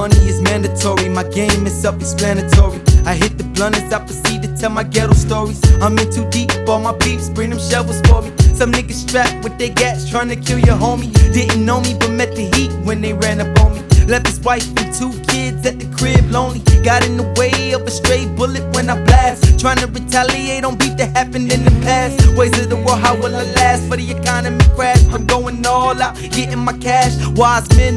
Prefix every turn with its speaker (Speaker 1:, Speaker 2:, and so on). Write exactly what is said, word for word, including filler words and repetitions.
Speaker 1: money is mandatory, my game is self-explanatory. I hit the blunt as I proceed to tell my ghetto stories. I'm in too deep, all my peeps bring them shovels for me. Some niggas strapped with their gats trying to kill your homie. Didn't know me but met the heat when they ran up on me. Left his wife and two kids at the crib lonely. Got in the way of a stray bullet when I blast. Trying to retaliate on beef that happened in the past. Ways of the world, how will I last? For the economy crash, I'm going all out, getting my cash. Wise men